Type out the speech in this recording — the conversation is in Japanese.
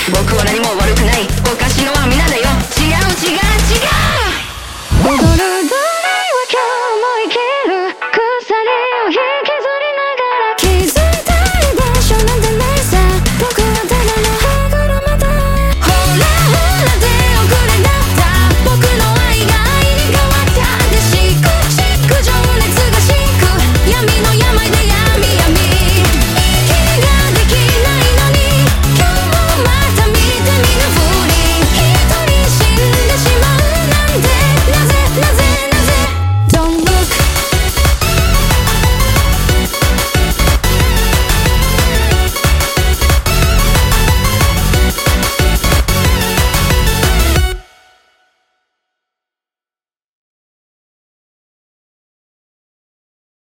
僕は何も悪くない、おかしいのは皆だよ。違う違う違う。踊るバレエは今日も生きる、鎖を引きずりながら気づいたい場所なんてないさ、僕はただの歯車だ。ほらほら手遅れだった、僕の愛が愛に変わった。でしくしく情熱がしく闇の病で